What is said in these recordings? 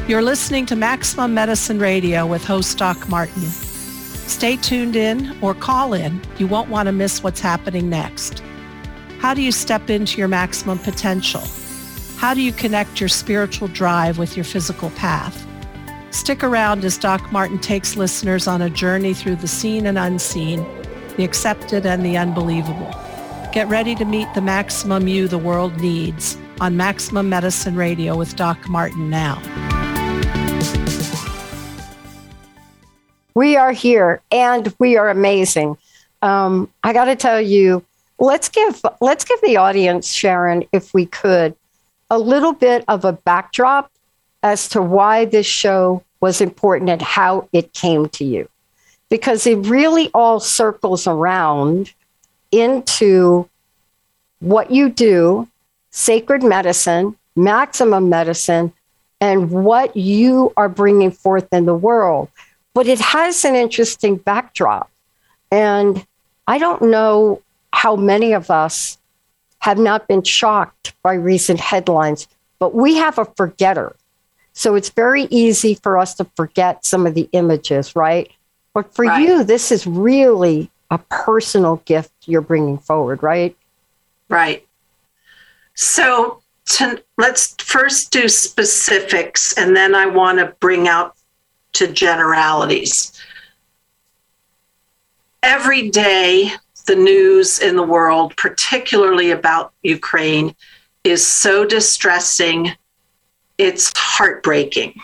You're listening to Maximum Medicine Radio with host Doc Martin. Stay tuned in or call in. You won't want to miss what's happening next. How do you step into your maximum potential? How do you connect your spiritual drive with your physical path? Stick around as Doc Martin takes listeners on a journey through the seen and unseen, the accepted and the unbelievable. Get ready to meet the maximum you the world needs on Maximum Medicine Radio with Doc Martin now. We are here and we are amazing. I got to tell you, let's give the audience, Sharon, if we could, a little bit of a backdrop as to why this show was important and how it came to you. Because it really all circles around into what you do, sacred medicine, maximum medicine, and what you are bringing forth in the world. But it has an interesting backdrop. And I don't know how many of us have not been shocked by recent headlines, but we have a forgetter. So it's very easy for us to forget some of the images, right? But for you, this is really a personal gift you're bringing forward, right? Right. So let's first do specifics, and then I want to bring out to generalities. Every day, the news in the world, particularly about Ukraine, is so distressing, it's heartbreaking.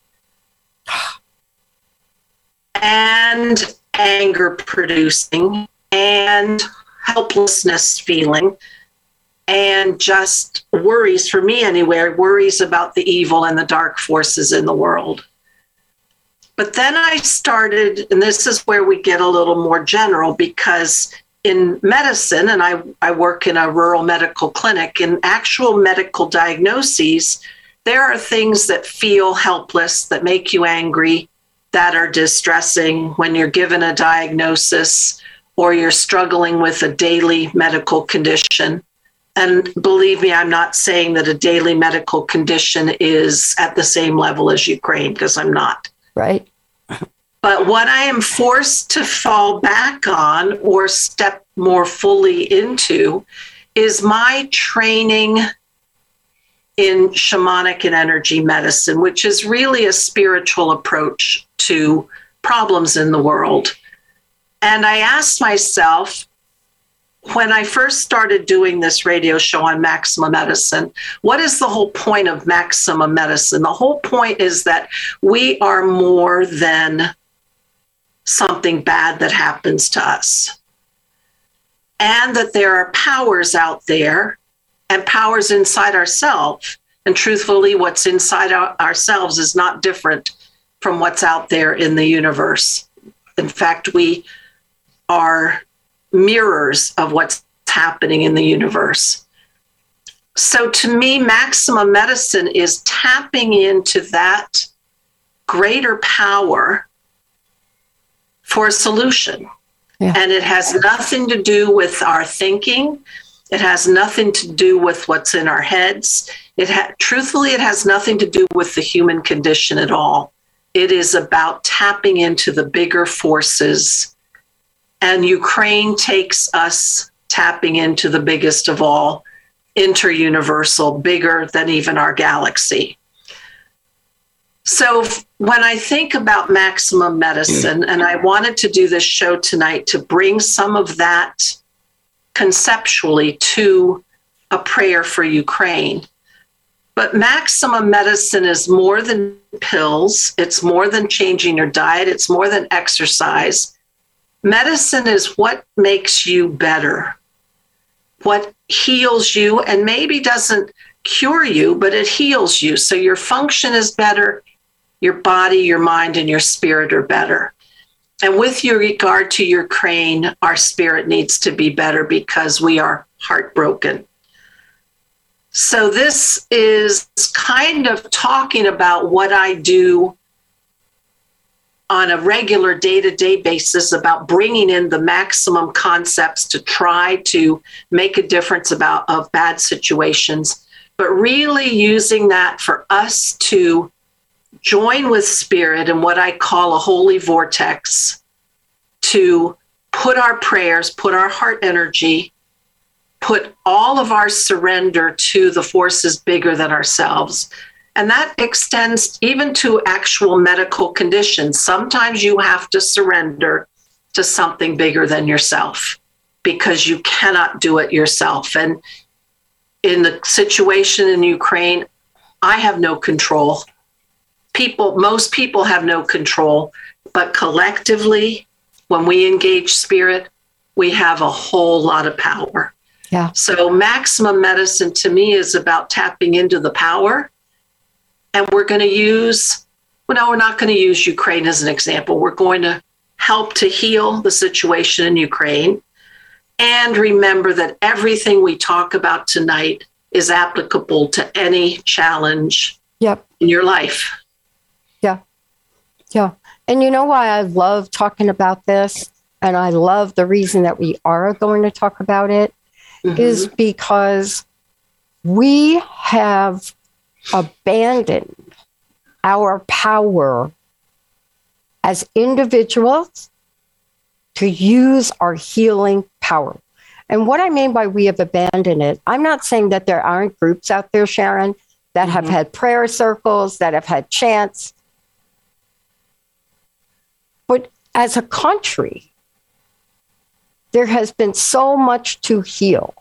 And anger producing, and helplessness feeling, and just worries, for me anyway, worries about the evil and the dark forces in the world. But then I started, and this is where we get a little more general, because in medicine, and I work in a rural medical clinic, in actual medical diagnoses, there are things that feel helpless, that make you angry, that are distressing when you're given a diagnosis or you're struggling with a daily medical condition. And believe me, I'm not saying that a daily medical condition is at the same level as Ukraine, because I'm not. Right. But what I am forced to fall back on or step more fully into is my training in shamanic and energy medicine, which is really a spiritual approach to problems in the world. And I asked myself, when I first started doing this radio show on Maximum Medicine, what is the whole point of Maximum Medicine? The whole point is that we are more than something bad that happens to us. And that there are powers out there and powers inside ourselves. And truthfully, what's inside ourselves is not different from what's out there in the universe. In fact, we are mirrors of what's happening in the universe. So to me, Maximum Medicine is tapping into that greater power for a solution. Yeah. And it has nothing to do with our thinking. It has nothing to do with what's in our heads. Truthfully, it has nothing to do with the human condition at all. It is about tapping into the bigger forces. And Ukraine takes us tapping into the biggest of all, interuniversal, bigger than even our galaxy. So when I think about Maximum Medicine, and I wanted to do this show tonight to bring some of that conceptually to a prayer for Ukraine. But Maximum Medicine is more than pills. It's more than changing your diet. It's more than exercise. Medicine is what makes you better, what heals you, and maybe doesn't cure you, but it heals you. So your function is better, your body, your mind, and your spirit are better. And with your regard to Ukraine, our spirit needs to be better because we are heartbroken. So this is kind of talking about what I do on a regular day-to-day basis about bringing in the maximum concepts to try to make a difference of bad situations, but really using that for us to join with spirit in what I call a holy vortex to put our prayers, put our heart energy, put all of our surrender to the forces bigger than ourselves. And that extends even to actual medical conditions. Sometimes you have to surrender to something bigger than yourself because you cannot do it yourself. And in the situation in Ukraine, I have no control. Most people have no control, but collectively, when we engage spirit, we have a whole lot of power. Yeah. So maximum medicine to me is about tapping into the power. And we're going to use, we're not going to use Ukraine as an example. We're going to help to heal the situation in Ukraine. And remember that everything we talk about tonight is applicable to any challenge in your life. Yeah. And you know why I love talking about this? And I love the reason that we are going to talk about it is because we have abandoned our power as individuals to use our healing power. And what I mean by we have abandoned it, I'm not saying that there aren't groups out there, Sharon, that have had prayer circles, that have had chants. But as a country, there has been so much to heal.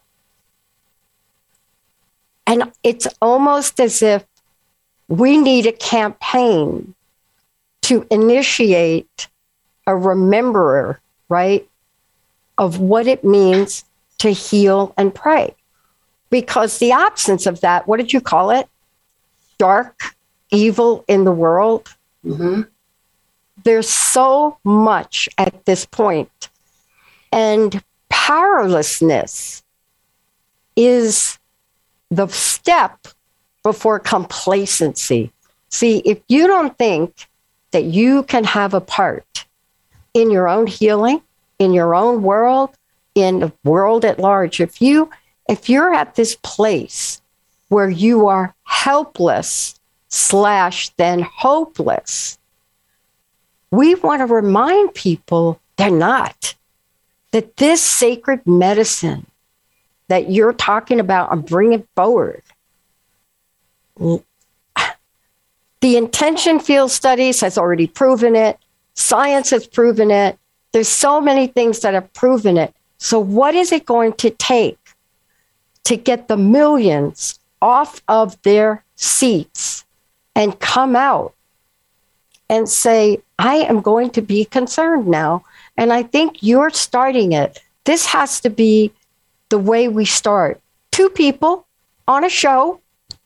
And it's almost as if we need a campaign to initiate a rememberer, right, of what it means to heal and pray. Because the absence of that, what did you call it? Dark evil in the world. There's so much at this point. And powerlessness is the step before complacency. See, if you don't think that you can have a part in your own healing, in your own world, in the world at large, if you're at this place where you are helpless / then hopeless, we want to remind people they're not. That this sacred medicine that you're talking about and bringing forward, the intention field studies has already proven it. Science has proven it. There's so many things that have proven it. So what is it going to take to get the millions off of their seats and come out and say, I am going to be concerned now? And I think you're starting it. This has to be the way we start. 2 people on a show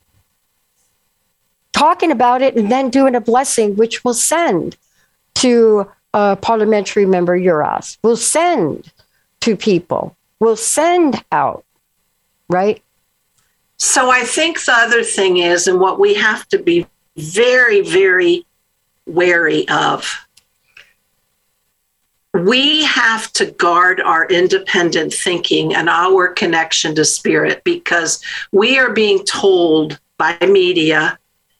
talking about it and then doing a blessing, which will send to parliamentary member Uras. We'll send to people. We'll send out, right? So I think the other thing is, and what we have to be very, very wary of, we have to guard our independent thinking and our connection to spirit, because we are being told by media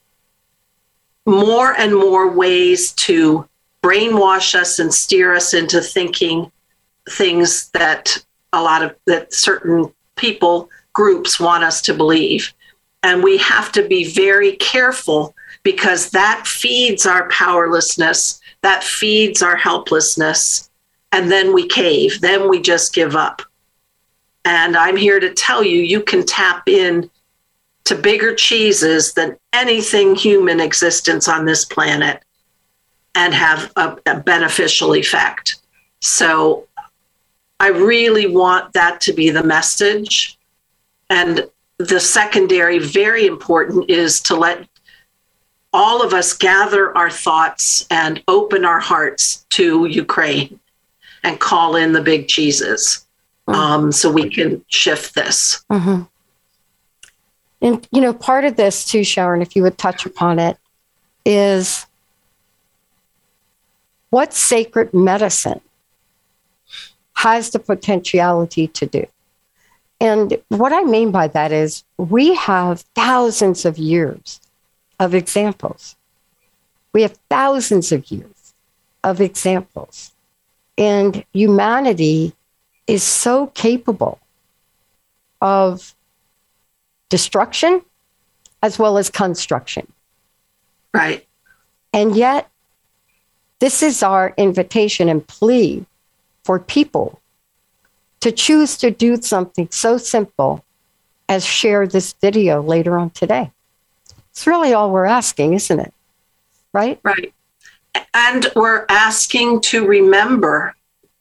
more and more ways to brainwash us and steer us into thinking things that certain people, groups want us to believe. And we have to be very careful, because that feeds our powerlessness, that feeds our helplessness, and then we cave, then we just give up. And I'm here to tell you, you can tap in to bigger cheeses than anything human existence on this planet and have a beneficial effect. So I really want that to be the message. And the secondary, very important, is to let all of us gather our thoughts and open our hearts to Ukraine and call in the big cheeses, so we can shift this. And, part of this too, Sharon, if you would touch upon it, is what sacred medicine has the potentiality to do. And what I mean by that is we have thousands of years of examples. We have thousands of years of examples. And humanity is so capable of destruction as well as construction. Right. And yet, this is our invitation and plea for people to choose to do something so simple as share this video later on today. It's really all we're asking, isn't it? Right? Right. And we're asking to remember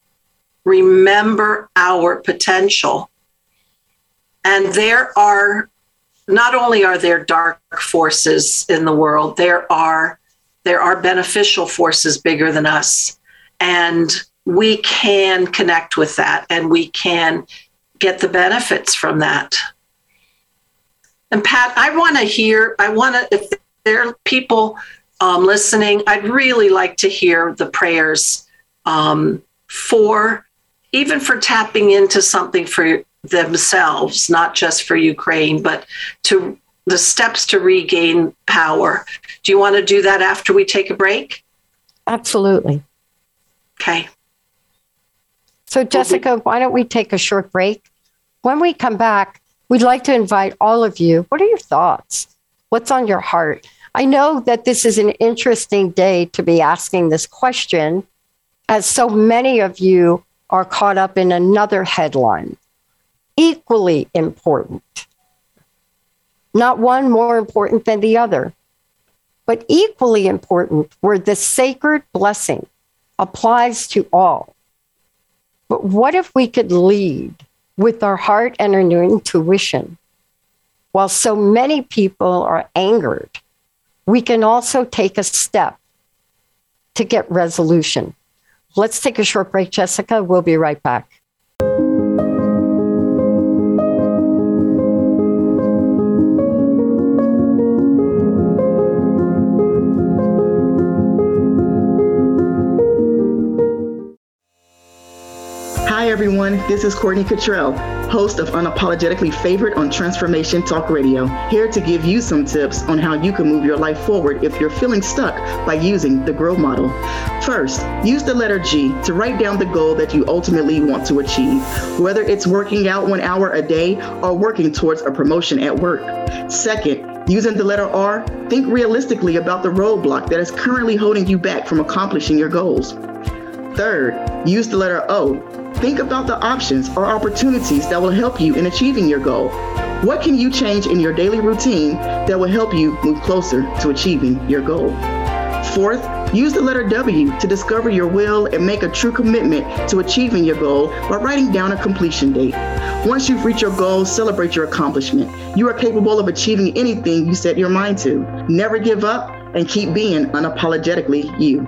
our potential. And there are, not only are there dark forces in the world, there are beneficial forces bigger than us. And we can connect with that and we can get the benefits from that. And Pat, if there are people listening, I'd really like to hear the prayers for tapping into something for themselves, not just for Ukraine, but to the steps to regain power. Do you want to do that after we take a break? Absolutely. Okay. So Jessica, why don't we take a short break? When we come back, we'd like to invite all of you. What are your thoughts? What's on your heart? I know that this is an interesting day to be asking this question, as so many of you are caught up in another headline, equally important. Not one more important than the other, but equally important, where the sacred blessing applies to all. But what if we could lead with our heart and our intuition? While so many people are angered, we can also take a step to get resolution. Let's take a short break, Jessica. We'll be right back. Hi, everyone. This is Courtney Cottrell, host of Unapologetically Favored on Transformation Talk Radio, here to give you some tips on how you can move your life forward if you're feeling stuck by using the GROW model. First, use the letter G to write down the goal that you ultimately want to achieve, whether it's working out 1 hour a day or working towards a promotion at work. Second, using the letter R, think realistically about the roadblock that is currently holding you back from accomplishing your goals. Third, use the letter O. Think about the options or opportunities that will help you in achieving your goal. What can you change in your daily routine that will help you move closer to achieving your goal? Fourth, use the letter W to discover your will and make a true commitment to achieving your goal by writing down a completion date. Once you've reached your goal, celebrate your accomplishment. You are capable of achieving anything you set your mind to. Never give up and keep being unapologetically you.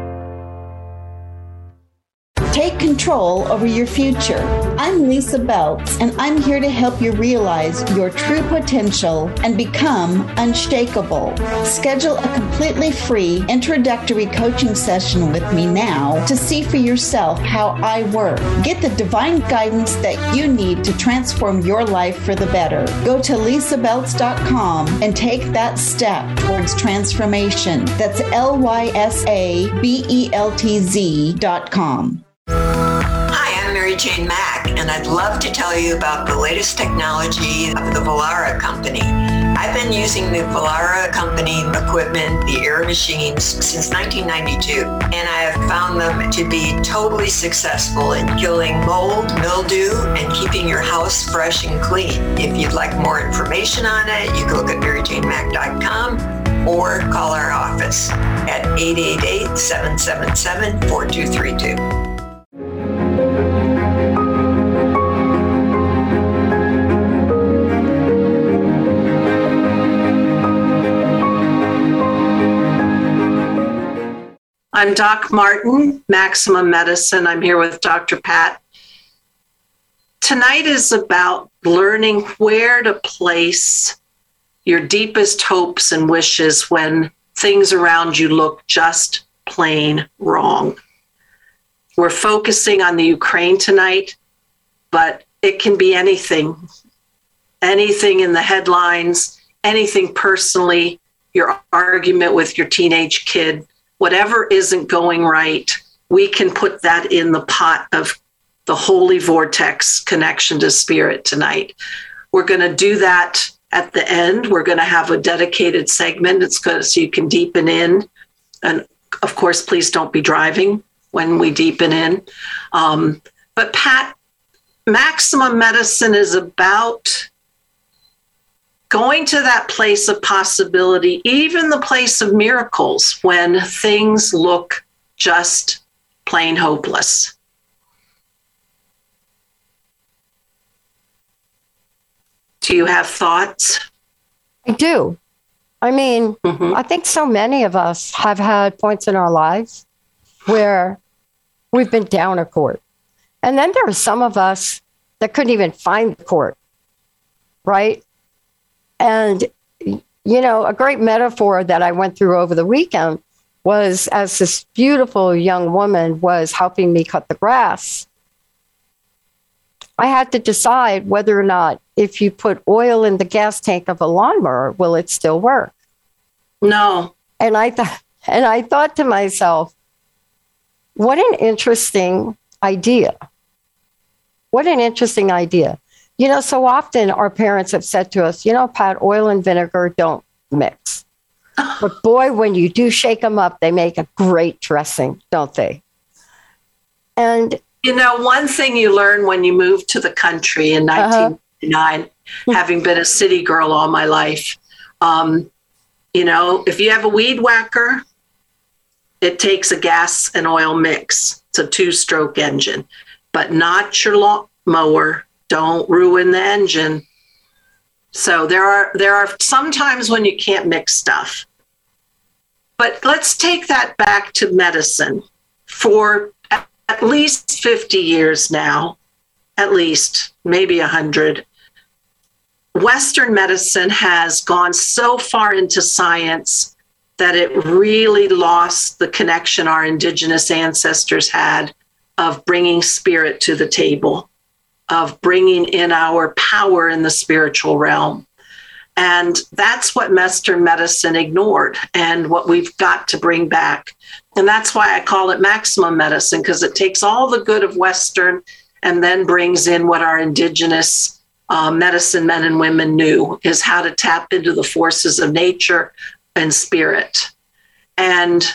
Take control over your future. I'm Lisa Beltz, and I'm here to help you realize your true potential and become unshakable. Schedule a completely free introductory coaching session with me now to see for yourself how I work. Get the divine guidance that you need to transform your life for the better. Go to lisabeltz.com and take that step towards transformation. That's LYSABELTZ.com. Hi, I'm Mary Jane Mack, and I'd love to tell you about the latest technology of the Vollara company. I've been using the Vollara company equipment, the air machines, since 1992, and I have found them to be totally successful in killing mold, mildew, and keeping your house fresh and clean. If you'd like more information on it, you can look at maryjanemack.com or call our office at 888-777-4232. I'm Doc Martin, Maximum Medicine. I'm here with Dr. Pat. Tonight is about learning where to place your deepest hopes and wishes when things around you look just plain wrong. We're focusing on the Ukraine tonight, but it can be anything in the headlines, anything personally your argument with your teenage kid, whatever isn't going right, we can put that in the pot of the holy vortex connection to spirit tonight. We're going to do that at the end. We're going to have a dedicated segment. It's good so you can deepen in. And of course, please don't be driving when we deepen in. But Pat, Maximum Medicine is about going to that place of possibility, even the place of miracles, when things look just plain hopeless. Do you have thoughts? I do. I mean, I think so many of us have had points in our lives where we've been down a court. And then there are some of us that couldn't even find the court, right? And, you know, a great metaphor that I went through over the weekend was as this beautiful young woman was helping me cut the grass, I had to decide whether or not if you put oil in the gas tank of a lawnmower, will it still work? No. And I thought to myself, what an interesting idea. What an interesting idea. You know, so often our parents have said to us, you know, Pat, oil and vinegar don't mix. But boy, when you do shake them up, they make a great dressing, don't they? And you know, one thing you learn when you move to the country in 1999, having been a city girl all my life, you know, if you have a weed whacker, it takes a gas and oil mix. It's a 2-stroke engine, but not your lawnmower. Don't ruin the engine. So there are some times when you can't mix stuff. But let's take that back to medicine. For at least 50 years now, at least, maybe 100, Western medicine has gone so far into science that it really lost the connection our indigenous ancestors had of bringing spirit to the table, of bringing in our power in the spiritual realm. And that's what Western medicine ignored and what we've got to bring back. And that's why I call it maximum medicine, because it takes all the good of Western and then brings in what our indigenous medicine men and women knew, is how to tap into the forces of nature and spirit. And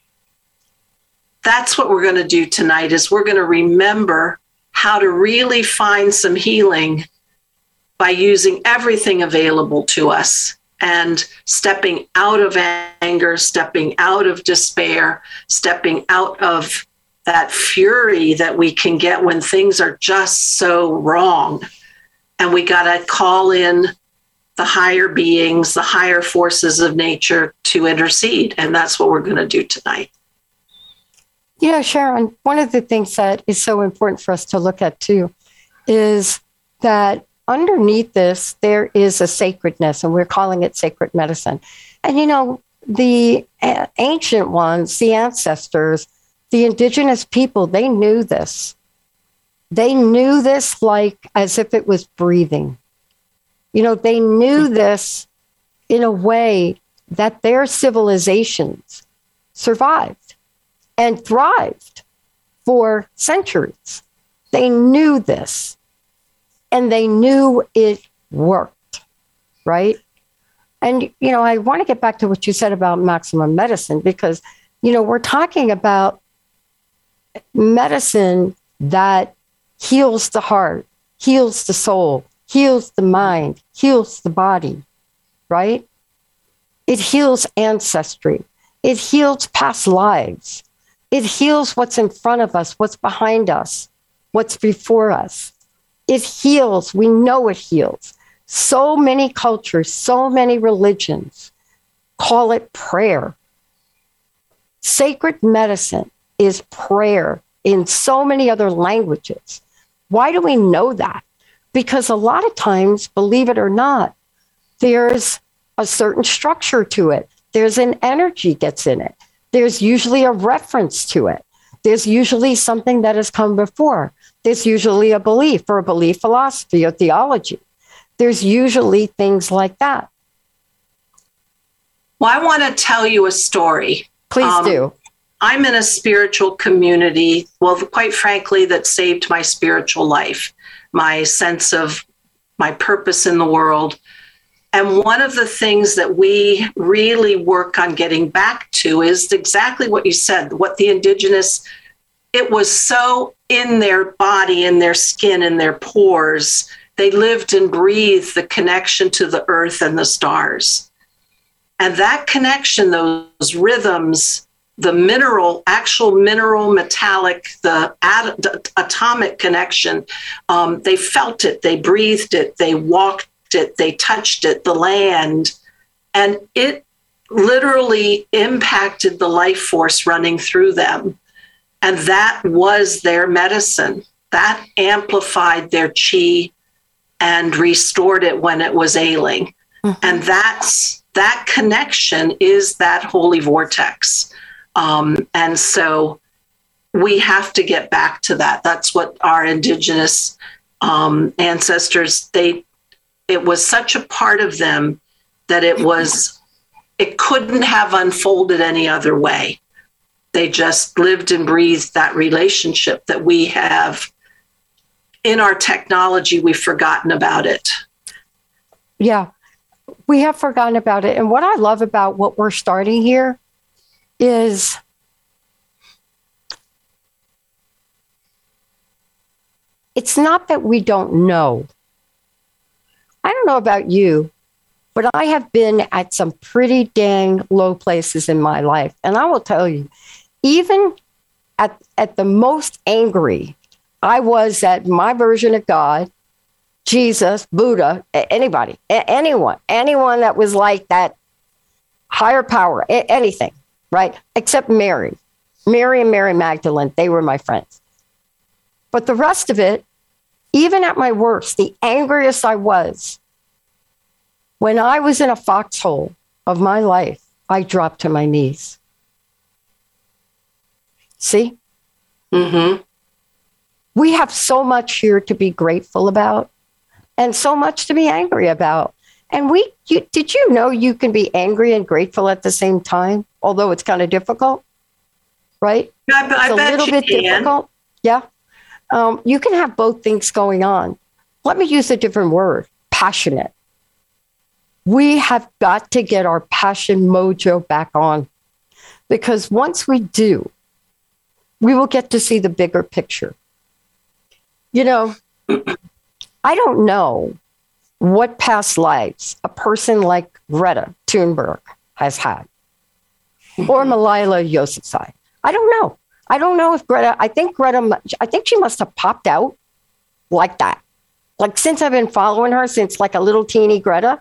that's what we're going to do tonight, is we're going to remember how to really find some healing by using everything available to us and stepping out of anger, stepping out of despair, stepping out of that fury that we can get when things are just so wrong. And we got to call in the higher beings, the higher forces of nature to intercede. And that's what we're going to do tonight. You know, Sharon, one of the things that is so important for us to look at too is that underneath this, there is a sacredness, and we're calling it sacred medicine. And, you know, the ancient ones, the ancestors, the indigenous people, they knew this. They knew this like as if it was breathing. You know, they knew this in a way that their civilizations survived and thrived for centuries. They knew this. And they knew it worked, right? And, you know, I want to get back to what you said about maximum medicine, because, you know, we're talking about medicine that heals the heart, heals the soul, heals the mind, heals the body, right? It heals ancestry. It heals past lives. It heals what's in front of us, what's behind us, what's before us. It heals. We know it heals. So many cultures, so many religions call it prayer. Sacred medicine is prayer in so many other languages. Why do we know that? Because a lot of times, believe it or not, there's a certain structure to it. There's an energy gets in it. There's usually a reference to it. There's usually something that has come before. There's usually a belief or a belief philosophy or theology. There's usually things like that. Well, I want to tell you a story. Please do. I'm in a spiritual community, well, quite frankly, that saved my spiritual life, my sense of my purpose in the world. And one of the things that we really work on getting back to is exactly what you said, what the indigenous, it was so in their body, in their skin, in their pores. They lived and breathed the connection to the earth and the stars. And that connection, those rhythms, the actual mineral, metallic, the atomic connection, they felt it, they breathed it, they walked it, they touched it, the land, and it literally impacted the life force running through them. And that was their medicine. That amplified their chi and restored it when it was ailing. Mm-hmm. And that connection is that holy vortex. And so we have to get back to that. That's what our indigenous ancestors, it was such a part of them that it couldn't have unfolded any other way. They just lived and breathed that relationship that we have in our technology. We've forgotten about it. Yeah, we have forgotten about it. And what I love about what we're starting here is it's not that we don't know. I don't know about you, but I have been at some pretty dang low places in my life. And I will tell you, even at the most angry, I was at my version of God, Jesus, Buddha, anybody, anyone that was like that higher power, anything, right? Except Mary and Mary Magdalene, they were my friends. But the rest of it, even at my worst, the angriest I was, when I was in a foxhole of my life, I dropped to my knees. See? Mm-hmm. We have so much here to be grateful about and so much to be angry about. And did you know you can be angry and grateful at the same time, although it's kind of difficult, right? I it's a bet little you bit can. difficult. Yeah. You can have both things going on. Let me use a different word, passionate. We have got to get our passion mojo back on, because once we do, we will get to see the bigger picture. You know, I don't know what past lives a person like Greta Thunberg has had, or Malala Yousafzai. I don't know. I don't know if I think she must have popped out like that. Like, since I've been following her, since like a little teeny Greta.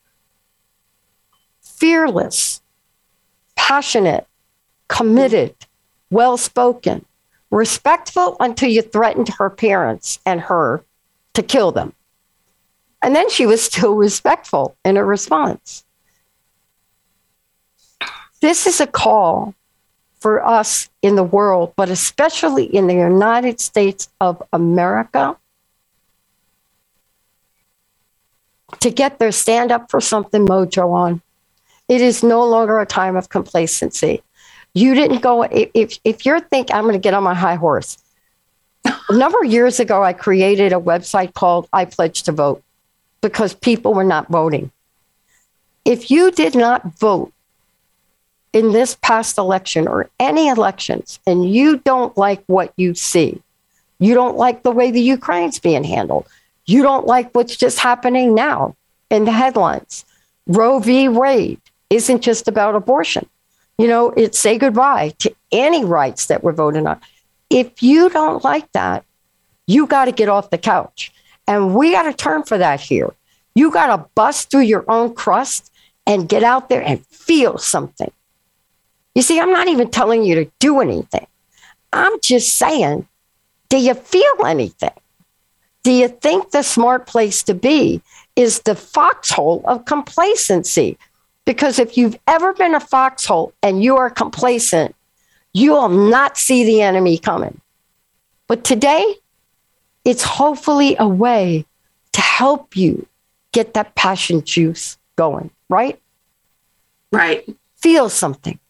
Fearless, passionate, committed, well-spoken, respectful until you threatened her parents and her to kill them. And then she was still respectful in her response. This is a call for us in the world, but especially in the United States of America, to get their stand up for something mojo on. It is no longer a time of complacency. You didn't go, if you're thinking, I'm going to get on my high horse. A number of years ago, I created a website called I Pledge to Vote, because people were not voting. If you did not vote in this past election or any elections, and you don't like what you see, you don't like the way the Ukraine's being handled, you don't like what's just happening now in the headlines, Roe v. Wade isn't just about abortion. You know, it's say goodbye to any rights that we're voting on. If you don't like that, you got to get off the couch. And we got to turn for that here. You got to bust through your own crust and get out there and feel something. You see, I'm not even telling you to do anything. I'm just saying, do you feel anything? Do you think the smart place to be is the foxhole of complacency? Because if you've ever been a foxhole and you are complacent, you will not see the enemy coming. But today, it's hopefully a way to help you get that passion juice going, right? Right. Feel something.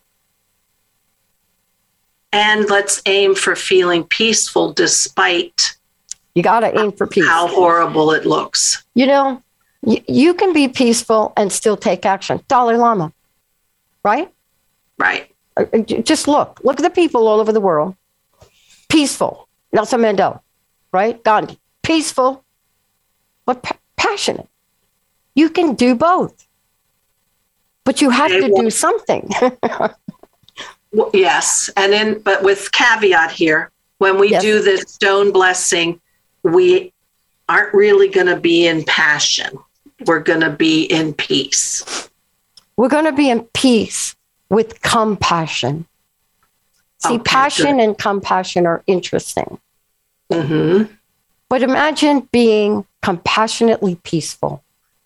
And let's aim for feeling peaceful despite You got to aim for peace. how horrible it looks. You know, you can be peaceful and still take action. Dalai Lama, right? Right. Just look at the people all over the world. Peaceful. Nelson Mandela, right? Gandhi, peaceful, but passionate. You can do both, but you have to do something. Well, yes. But with caveat here, when we do this stone blessing, we aren't really going to be in passion. We're going to be in peace. We're going to be in peace with compassion. See, passion and compassion are interesting. Mm-hmm. But imagine being compassionately peaceful.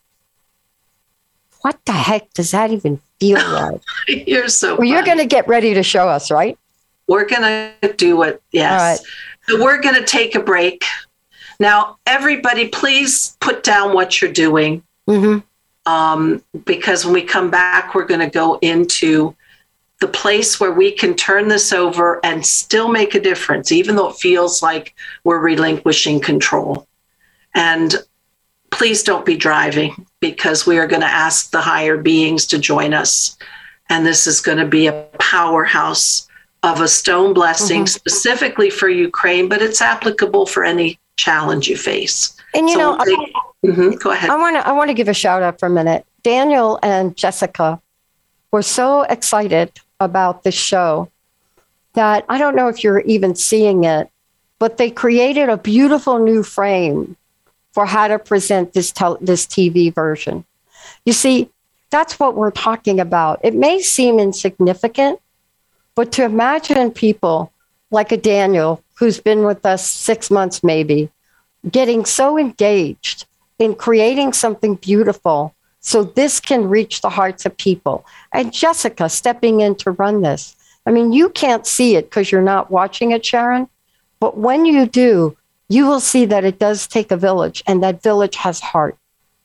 What the heck does that even feel like? You're so Well, you're going to get ready to show us, right? We're going to do it. Yes. All right. So we're going to take a break. Now, everybody, please put down what you're doing. Mm-hmm. Because when we come back, we're going to go into the place where we can turn this over and still make a difference, even though it feels like we're relinquishing control. And please don't be driving, because we are going to ask the higher beings to join us. And this is going to be a powerhouse of a stone blessing specifically for Ukraine, but it's applicable for any challenge you face. And you know, go ahead. I want to give a shout out for a minute. Daniel and Jessica were so excited about this show that I don't know if you're even seeing it, but they created a beautiful new frame for how to present this TV version. You see, that's what we're talking about. It may seem insignificant, but to imagine people like a Daniel, who's been with us 6 months maybe, getting so engaged in creating something beautiful so this can reach the hearts of people. And Jessica stepping in to run this. I mean, you can't see it because you're not watching it, Sharon, but when you do, you will see that it does take a village, and that village has heart.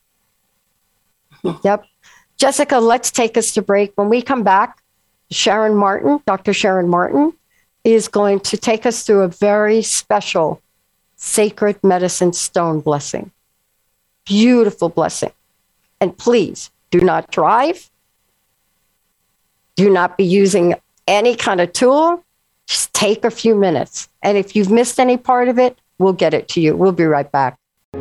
Yep. Jessica, let's take us to break. When we come back, Sharon Martin, Dr. Sharon Martin, is going to take us through a very special sacred medicine stone blessing. Beautiful blessing. And please do not drive. Do not be using any kind of tool. Just take a few minutes. And if you've missed any part of it, we'll get it to you. We'll be right back.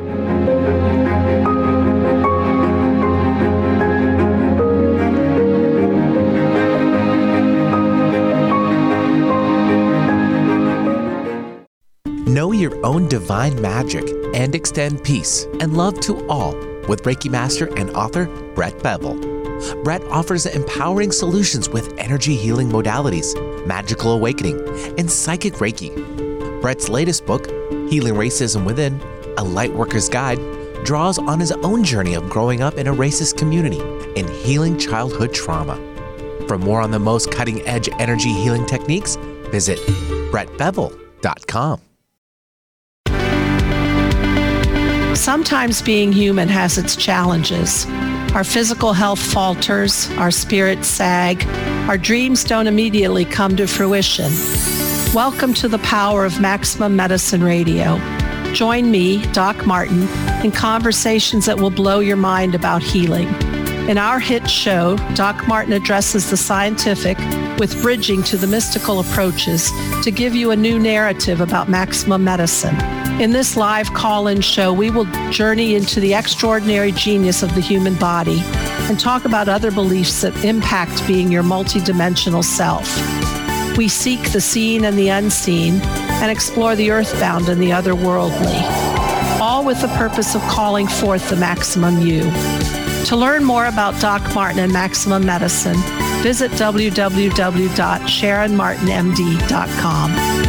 Know your own divine magic and extend peace and love to all with Reiki Master and author Brett Bevel. Brett offers empowering solutions with energy healing modalities, magical awakening, and psychic Reiki. Brett's latest book, Healing Racism Within, A Lightworker's Guide, draws on his own journey of growing up in a racist community and healing childhood trauma. For more on the most cutting-edge energy healing techniques, visit brettbevel.com. Sometimes being human has its challenges. Our physical health falters, our spirits sag, our dreams don't immediately come to fruition. Welcome to the power of Maximum Medicine Radio. Join me, Doc Martin, in conversations that will blow your mind about healing. In our hit show, Doc Martin addresses the scientific with bridging to the mystical approaches to give you a new narrative about maximum medicine. In this live call-in show, we will journey into the extraordinary genius of the human body and talk about other beliefs that impact being your multidimensional self. We seek the seen and the unseen and explore the earthbound and the otherworldly, all with the purpose of calling forth the maximum you. To learn more about Doc Martin and Maximum Medicine, visit www.sharonmartinmd.com.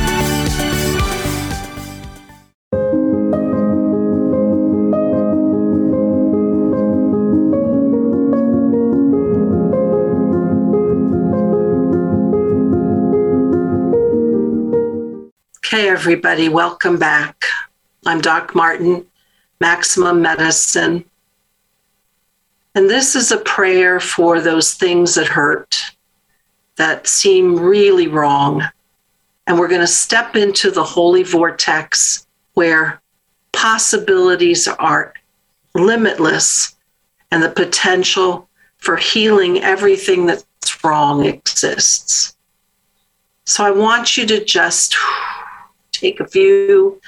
Okay, everybody, welcome back. I'm Doc Martin, Maximum Medicine. And this is a prayer for those things that hurt, that seem really wrong. And we're going to step into the holy vortex where possibilities are limitless and the potential for healing everything that's wrong exists. So I want you to just take a few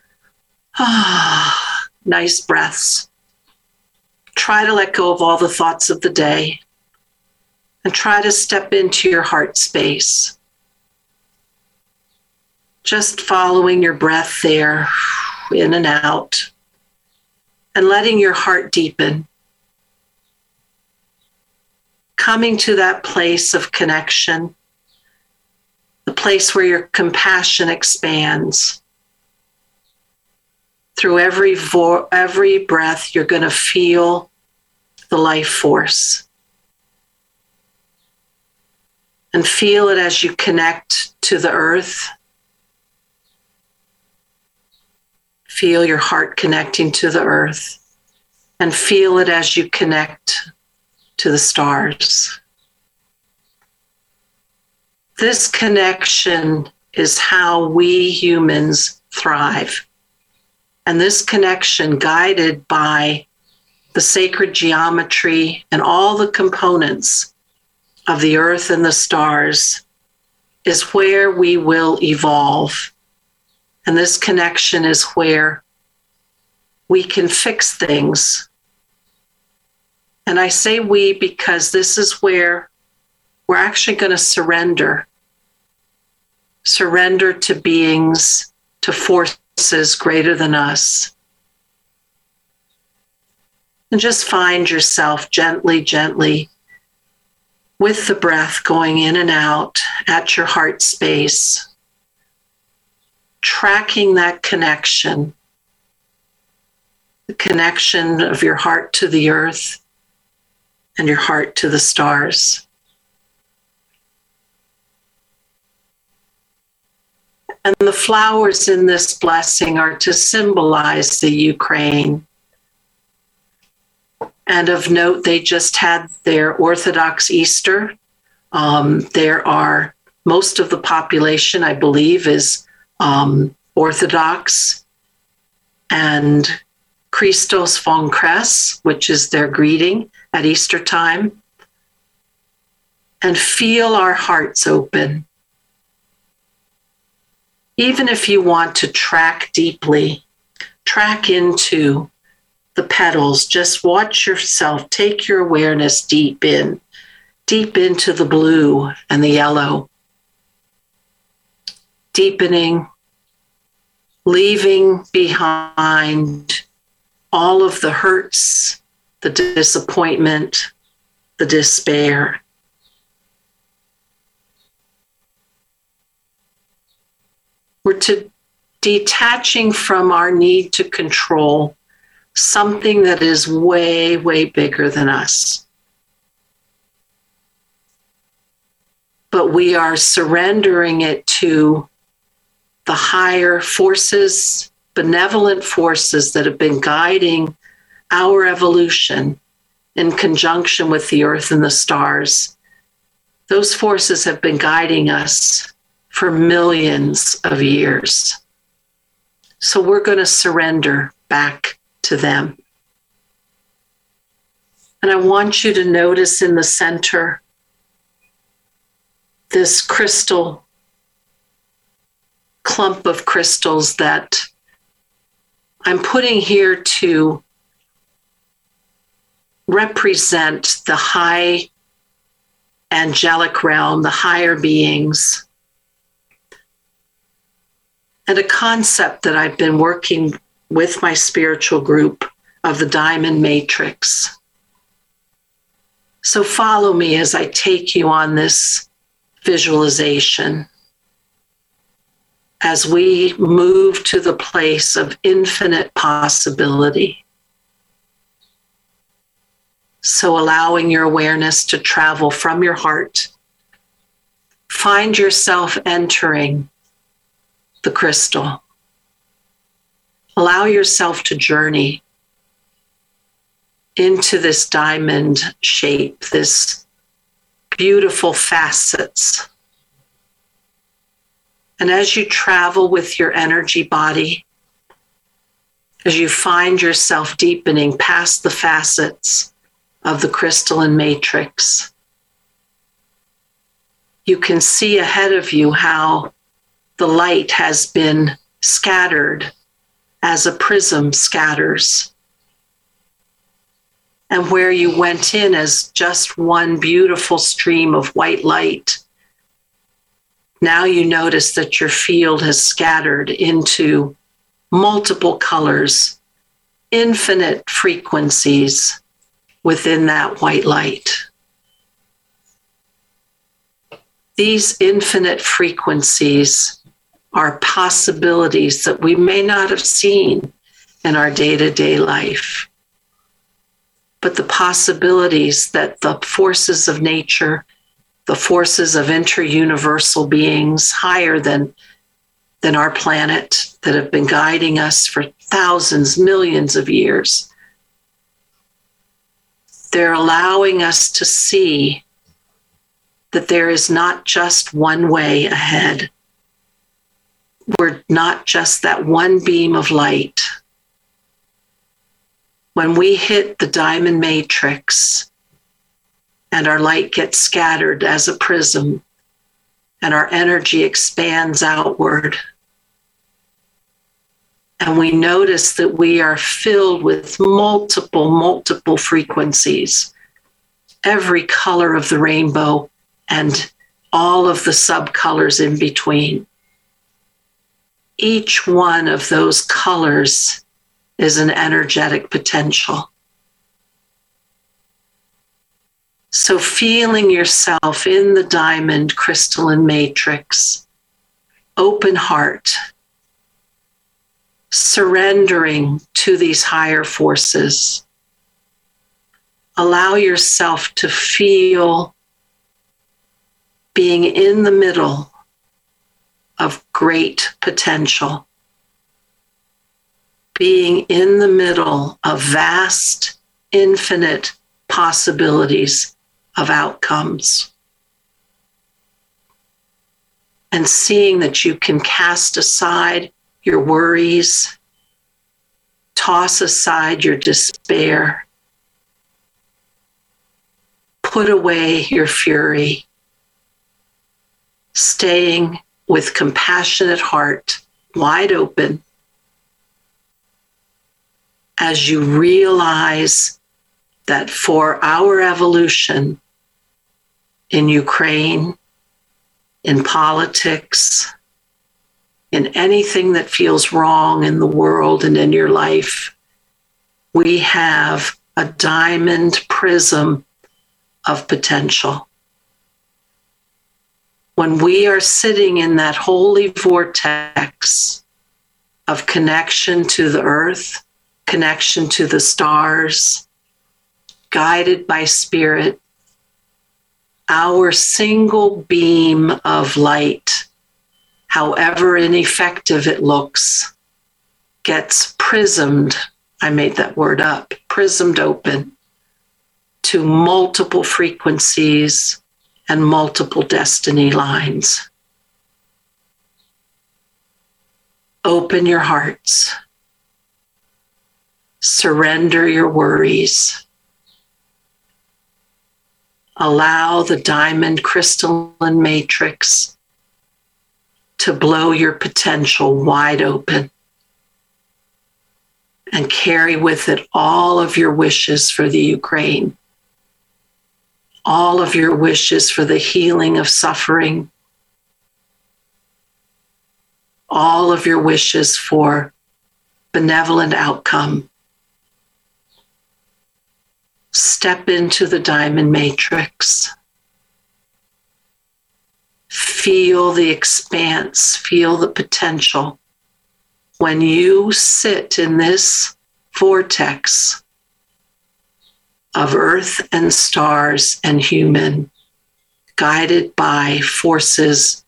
nice breaths. Try to let go of all the thoughts of the day and try to step into your heart space. Just following your breath there, in and out, and letting your heart deepen. Coming to that place of connection, the place where your compassion expands. Through every breath, you're going to feel the life force. And feel it as you connect to the earth. Feel your heart connecting to the earth. And feel it as you connect to the stars. This connection is how we humans thrive. And this connection, guided by the sacred geometry and all the components of the earth and the stars, is where we will evolve. And this connection is where we can fix things. And I say we because this is where we're actually going to surrender to beings, to forces greater than us. And just find yourself gently, with the breath going in and out at your heart space, tracking that connection, the connection of your heart to the earth and your heart to the stars. And the flowers in this blessing are to symbolize the Ukraine. And of note, they just had their Orthodox Easter. There are, most of the population, I believe, is Orthodox. And Christos von Kress, which is their greeting at Easter time. And feel our hearts open. Even if you want to track deeply, track into the petals, just watch yourself, take your awareness deep into the blue and the yellow. Deepening, leaving behind all of the hurts, the disappointment, the despair. We're detaching from our need to control something that is way, way bigger than us. But we are surrendering it to the higher forces, benevolent forces that have been guiding our evolution in conjunction with the earth and the stars. Those forces have been guiding us for millions of years. So we're going to surrender back to them. And I want you to notice in the center this crystal, clump of crystals that I'm putting here to represent the high angelic realm, the higher beings, and a concept that I've been working with my spiritual group of the Diamond Matrix. So follow me as I take you on this visualization as we move to the place of infinite possibility. So allowing your awareness to travel from your heart, find yourself entering the crystal. Allow yourself to journey. into this diamond shape, this beautiful facets. And as you travel with your energy body, as you find yourself deepening past the facets of the crystalline matrix, you can see ahead of you how the light has been scattered as a prism scatters. And where you went in as just one beautiful stream of white light, now you notice that your field has scattered into multiple colors, infinite frequencies within that white light. These infinite frequencies are possibilities that we may not have seen in our day-to-day life, but the possibilities that the forces of nature, the forces of inter-universal beings higher than our planet that have been guiding us for thousands, millions of years, they're allowing us to see that there is not just one way ahead. We're not just that one beam of light. When we hit the diamond matrix and our light gets scattered as a prism and our energy expands outward, and we notice that we are filled with multiple frequencies, every color of the rainbow and all of the subcolors in between. Each one of those colors is an energetic potential. So feeling yourself in the diamond crystalline matrix, open heart, surrendering to these higher forces. Allow yourself to feel being in the middle of great potential, being in the middle of vast, infinite possibilities of outcomes, and seeing that you can cast aside your worries, toss aside your despair, put away your fury, staying with compassionate heart wide open as you realize that for our evolution in Ukraine, in politics, in anything that feels wrong in the world and in your life, we have a diamond prism of potential. When we are sitting in that holy vortex of connection to the earth, connection to the stars, guided by spirit, our single beam of light, however ineffective it looks, gets prismed, I made that word up, prismed open to multiple frequencies and multiple destiny lines. Open your hearts. Surrender your worries. Allow the diamond crystalline matrix to blow your potential wide open and carry with it all of your wishes for the Ukraine, all of your wishes for the healing of suffering, all of your wishes for benevolent outcome. Step into the diamond matrix. Feel the expanse, feel the potential. When you sit in this vortex of earth and stars and human, guided by forces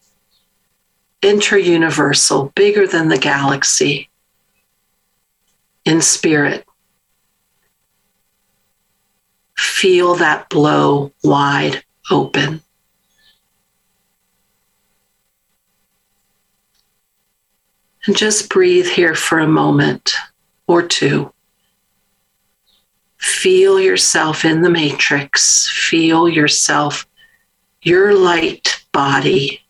inter-universal, bigger than the galaxy, in spirit, Feel that blow wide open. And just breathe here for a moment or two. Feel yourself in the matrix. Feel yourself, your light body,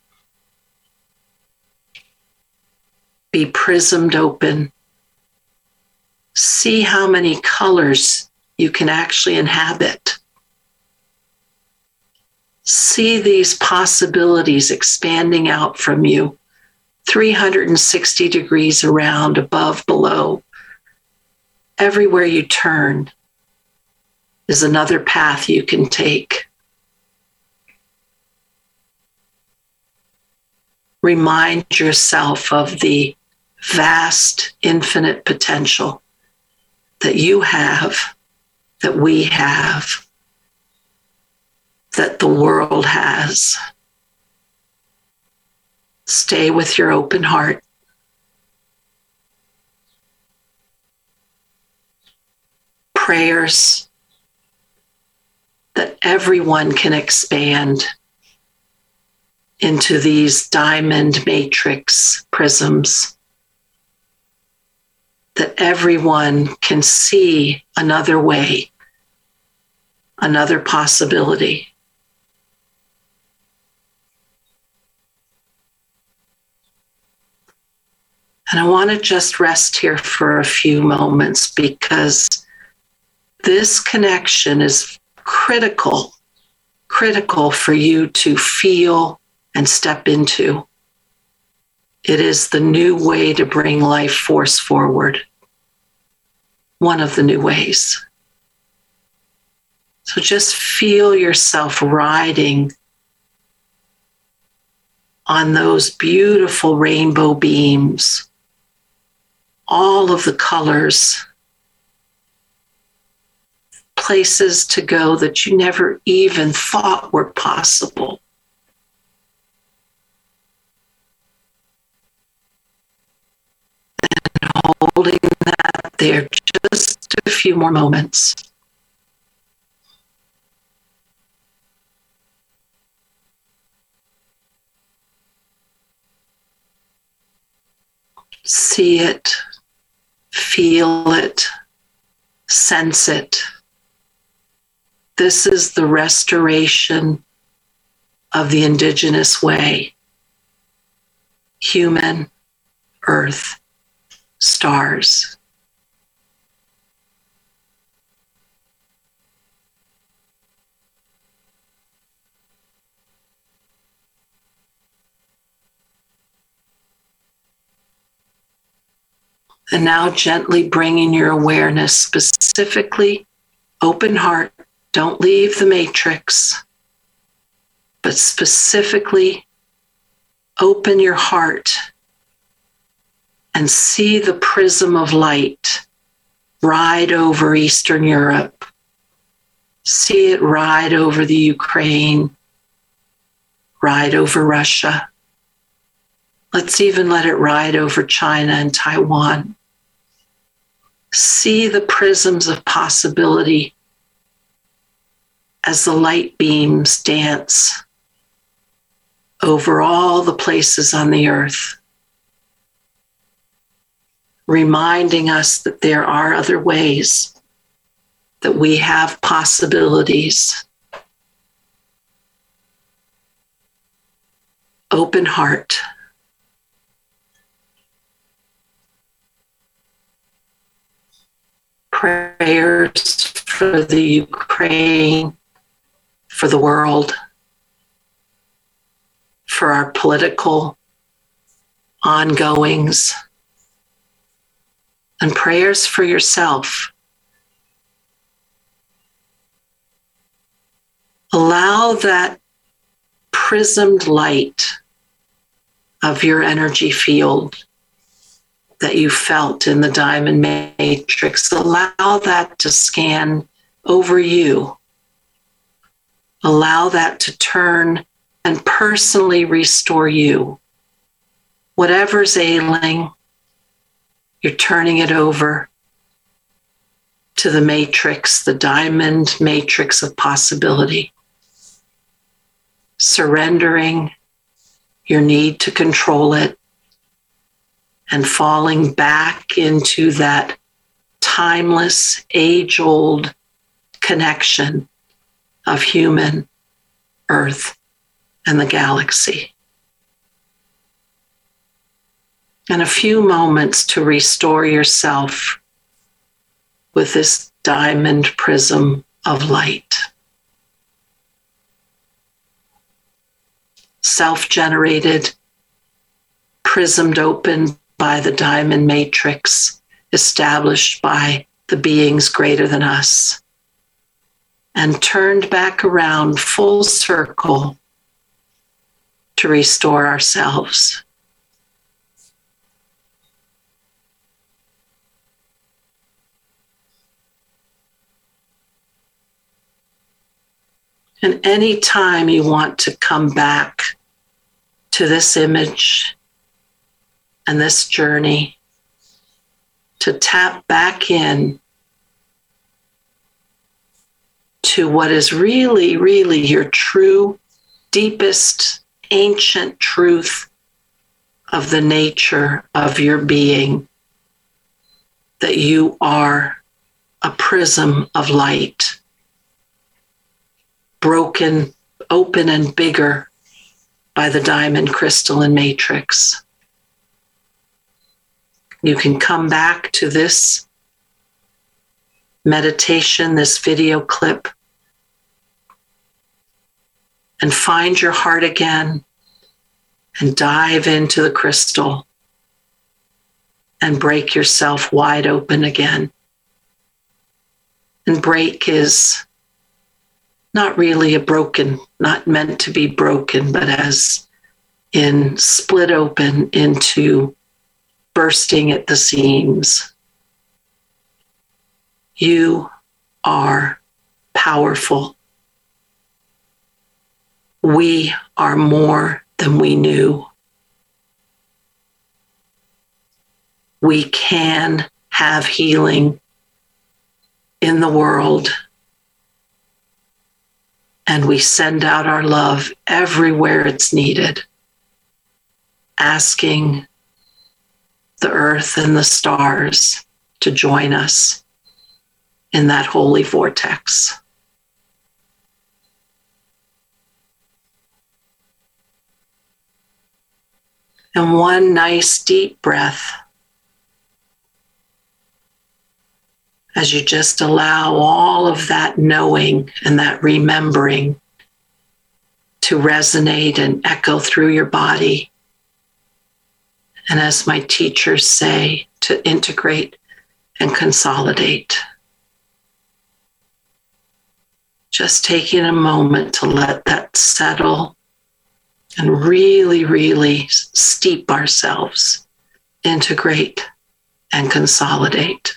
be prismed open. See how many colors you can actually inhabit. See these possibilities expanding out from you, 360 degrees around, above, below. Everywhere you turn is another path you can take. Remind yourself of the vast, infinite potential that you have, that we have, that the world has. Stay with your open heart. Prayers that everyone can expand into these diamond matrix prisms, that everyone can see another way, another possibility. And I want to just rest here for a few moments because this connection is critical for you to feel and step into. It is the new way to bring life force forward. One of the new ways. So just feel yourself riding on those beautiful rainbow beams, all of the colors, places to go that you never even thought were possible. And holding that there just a few more moments. See it, feel it, sense it. This is the restoration of the indigenous way. Human, earth, stars. And now gently bringing your awareness specifically, open heart, don't leave the matrix, but specifically open your heart and see the prism of light ride over Eastern Europe. See it ride over the Ukraine, ride over Russia. Let's even let it ride over China and Taiwan. See the prisms of possibility as the light beams dance over all the places on the earth, reminding us that there are other ways, that we have possibilities. Open heart. Prayers for the Ukraine, for the world, for our political ongoings, and prayers for yourself. Allow that prismed light of your energy field that you felt in the diamond matrix, allow that to scan over you. Allow that to turn and personally restore you. Whatever's ailing, you're turning it over to the matrix, the diamond matrix of possibility, surrendering your need to control it and falling back into that timeless, age-old connection of human, Earth, and the galaxy. And a few moments to restore yourself with this diamond prism of light. Self-generated, prismed open by the diamond matrix, established by the beings greater than us, and turned back around full circle to restore ourselves. And any time you want to come back to this image and this journey, to tap back in to what is really, really your true, deepest, ancient truth of the nature of your being, that you are a prism of light, broken, open, and bigger by the diamond crystalline matrix. You can come back to this meditation, this video clip, and find your heart again and dive into the crystal and break yourself wide open again. And break is not really a broken, not meant to be broken, but as in split open into bursting at the seams. You are powerful. We are more than we knew. We can have healing in the world. And we send out our love everywhere it's needed, asking the earth and the stars to join us in that holy vortex. And one nice deep breath as you just allow all of that knowing and that remembering to resonate and echo through your body. And as my teachers say, to integrate and consolidate. Just taking a moment to let that settle and really, really steep ourselves, integrate and consolidate.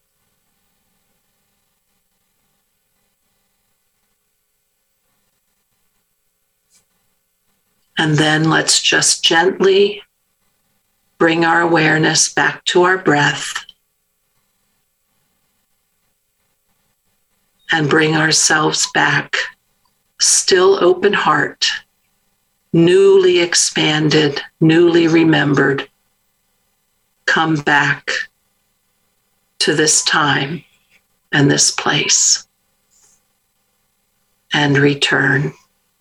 And then let's just gently bring our awareness back to our breath and bring ourselves back, still open heart, newly expanded, newly remembered. Come back to this time and this place and return.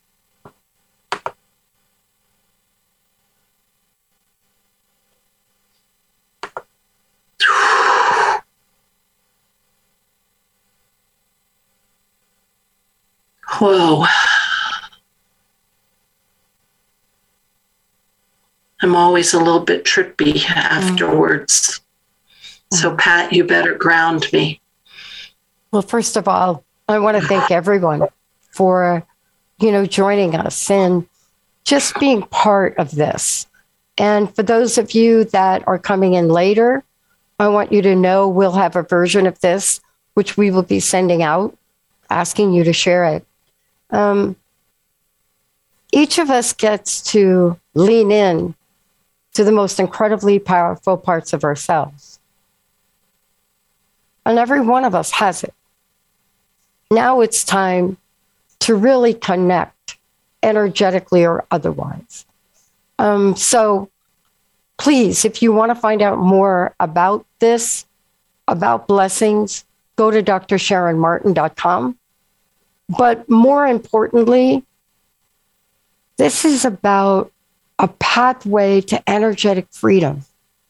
Whoa. I'm always a little bit trippy afterwards. So Pat, you better ground me. Well, first of all, I want to thank everyone for, joining us and just being part of this. And for those of you that are coming in later, I want you to know we'll have a version of this, which we will be sending out, asking you to share it. Each of us gets to lean in to the most incredibly powerful parts of ourselves. And every one of us has it. Now it's time to really connect energetically or otherwise. So please, if you want to find out more about this, about blessings, go to drsharonmartin.com. But more importantly, this is about a pathway to energetic freedom.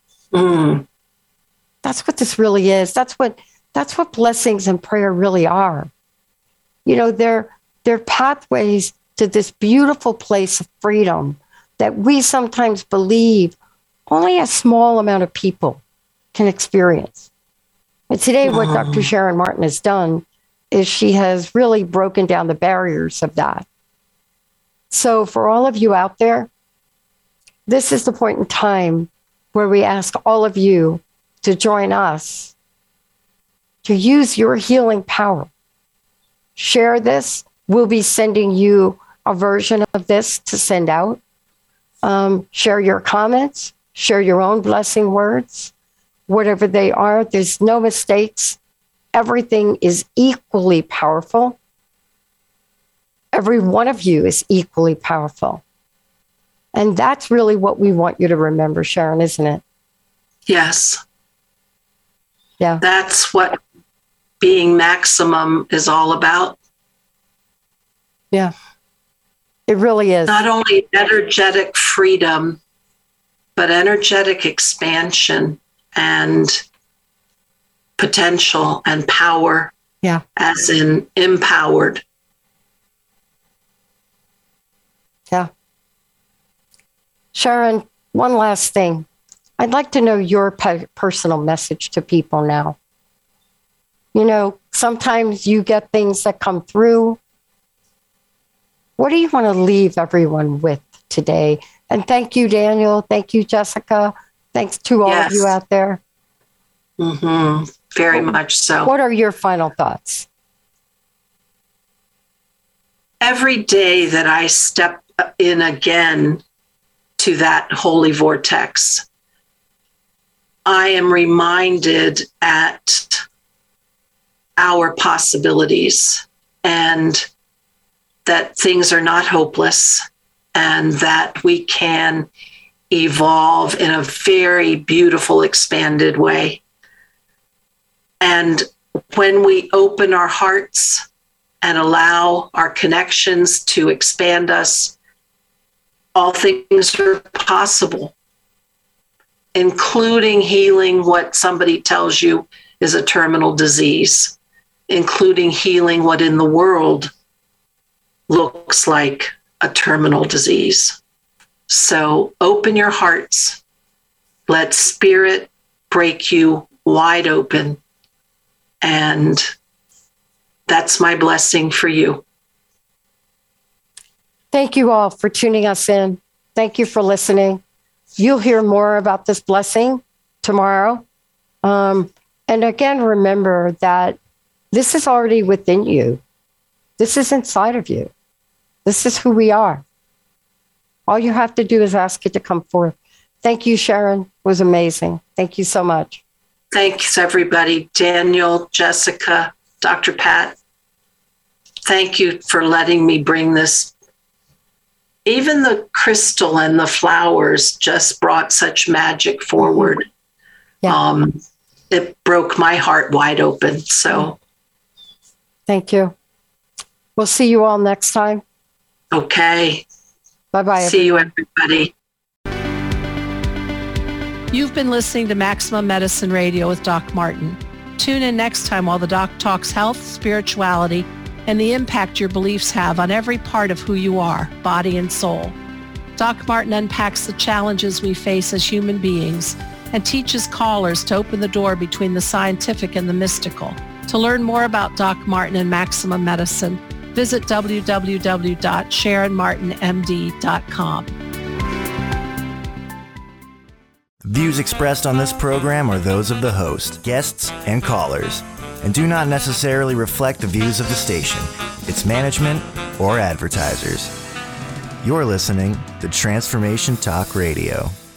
That's what this really is. That's what blessings and prayer really are. You know, they're pathways to this beautiful place of freedom that we sometimes believe only a small amount of people can experience. And today, what Dr. Sharon Martin has done is she has really broken down the barriers of that. So for all of you out there, this is the point in time where we ask all of you to join us to use your healing power. Share this. We'll be sending you a version of this to send out. Share your comments. Share your own blessing words. Whatever they are, there's no mistakes. Everything is equally powerful. Every one of you is equally powerful. And that's really what we want you to remember, Sharon, isn't it? Yes. Yeah. That's what being maximum is all about. Yeah. It really is. Not only energetic freedom, but energetic expansion and potential and power. Yeah. As in empowered. Yeah. Sharon, one last thing. I'd like to know your personal message to people now. You know, sometimes you get things that come through. What do you want to leave everyone with today? And thank you, Daniel. Thank you, Jessica. Thanks to all of you out there. Very much so. What are your final thoughts? Every day that I step in again to that holy vortex, I am reminded at our possibilities and that things are not hopeless and that we can evolve in a very beautiful, expanded way. And when we open our hearts and allow our connections to expand us, all things are possible, including healing what somebody tells you is a terminal disease, including healing what in the world looks like a terminal disease. So open your hearts. Let spirit break you wide open. And that's my blessing for you. Thank you all for tuning us in. Thank you for listening. You'll hear more about this blessing tomorrow. And again, remember that this is already within you. This is inside of you. This is who we are. All you have to do is ask it to come forth. Thank you, Sharon. It was amazing. Thank you so much. Thanks, everybody. Daniel, Jessica, Dr. Pat, thank you for letting me bring this. Even the crystal and the flowers just brought such magic forward. Yeah. It broke my heart wide open. So thank you. We'll see you all next time. Okay. Bye-bye. See you, everybody. You've been listening to Maximum Medicine Radio with Doc Martin. Tune in next time while the doc talks health, spirituality, and the impact your beliefs have on every part of who you are, body and soul. Doc Martin unpacks the challenges we face as human beings and teaches callers to open the door between the scientific and the mystical. To learn more about Doc Martin and Maximum Medicine, visit www.sharonmartinmd.com. Views expressed on this program are those of the host, guests, and callers, and do not necessarily reflect the views of the station, its management, or advertisers. You're listening to Transformation Talk Radio.